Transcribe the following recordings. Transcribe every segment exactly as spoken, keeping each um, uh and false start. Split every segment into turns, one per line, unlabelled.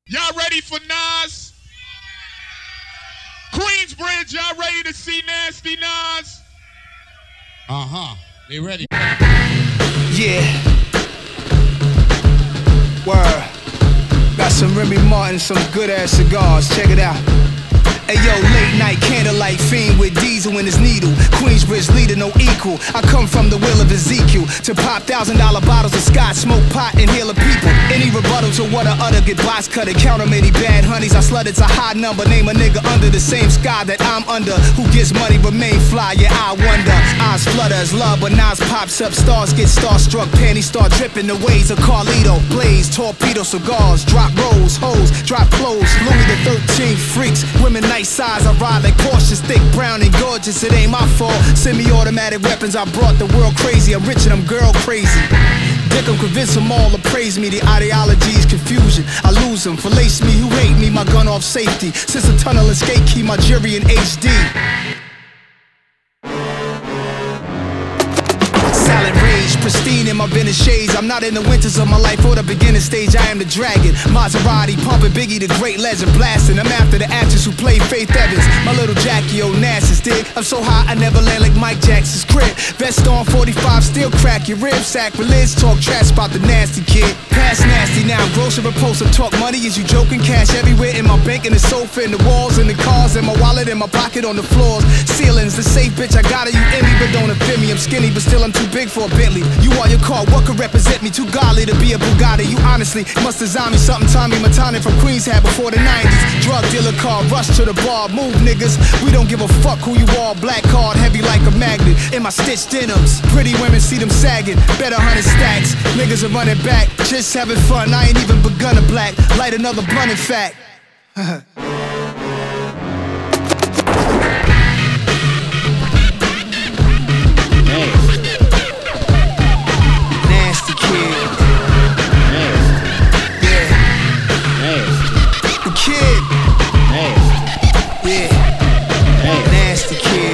Y'all ready for Nas? Queensbridge, y'all ready to see Nasty Nas?
Uh-huh. They ready.
Yeah. Word. Got some Remy Martin, some good ass cigars. Check it out. Hey yo, late night candlelight fiend with diesel in his needle. Queensbridge leader, no equal. I come from the will of Ezekiel to pop thousand dollar bottles of scotch, smoke pot, and heal a people. Any rebuttal to what I utter, get box cut and count them any bad honeys. I slut, it's a high number. Name a nigga under the same sky that I'm under. Who gets money remain fly? Yeah, I wonder. Eyes flutter as love, but Nas pops up. Stars get starstruck, panties start dripping the ways of Carlito. Blaze, torpedo, cigars, drop rolls, hoes, drop clothes. Louis the thirteenth freaks, women nice size. I ride like Porsches, thick, brown, and gorgeous. It ain't my fault. Semi-automatic weapons, I brought the world crazy. I'm rich and I'm girl crazy. Dick 'em, convince them all to praise me. The ideology's confusion. I lose them, fallace me, who hate me. My gun off safety. Since the tunnel and skate key, my jury in H D. Silent rage, pristine in my vintage shades. I'm not in the winters of my life or the beginning stage. I am the dragon. Maserati pumping Biggie, the great legend, blasting. I'm after the actress who played Faith Evans. My little Jackie Onassis, dig. I'm so high I never land like Mike Jackson's crib. Vest on forty-five, still crack your ribs. Sacrilege, talk trash about the nasty kid. Past nasty now, grocer repulsive. Talk money, is you joking? Cash everywhere in my bank, in the sofa, in the walls, in the cars, in my wallet, in my pocket, on the floors. Ceilings, the safe bitch, I got it, you in me, but don't offend me. I'm skinny, but still I'm too big for a Bentley. You are your car, what could represent me? Too godly to be a Bugatti. You honestly must design me something Tommy Matani from Queens had before the nineties. Drug dealer car, rush to the bar, move niggas. We don't give a fuck who you are. Black card, heavy like a magnet. In my stitched denims, pretty women see them sagging. Bet a hundred stacks, niggas are running back. Just having fun, I ain't even begun to black. Light another blunt in fact. Nasty kid. Yeah. The kid. Yeah. Nasty kid.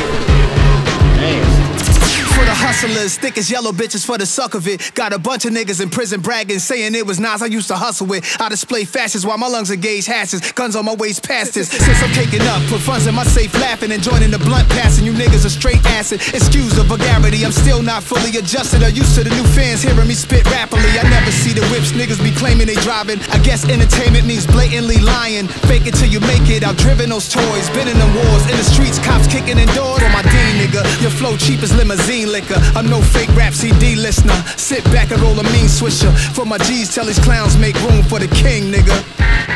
For the hustlers, thick as yellow bitches for the suck of it. Got a bunch of niggas in prison bragging, saying it was Nas I used to hustle with. I display fashions while my lungs engage hashes. Guns on my waist past this. Since I'm caking up, put funds in my safe laughing and joining the blunt passing. You niggas are straight acid. Excuse the vulgarity, I'm still not fully adjusted or used to the new fans hearing me spit rapidly. I never see the whips niggas be claiming they driving. I guess entertainment means blatantly lying. Fake it till you make it. I've driven those toys, been in them wars. In the streets, cops kicking in doors. For my dean nigga, your flow cheap as limousine liquor. I'm no fake rap C D listener. Sit back and roll a mean swisher. For my G's, tell these clowns make room for the king, nigga.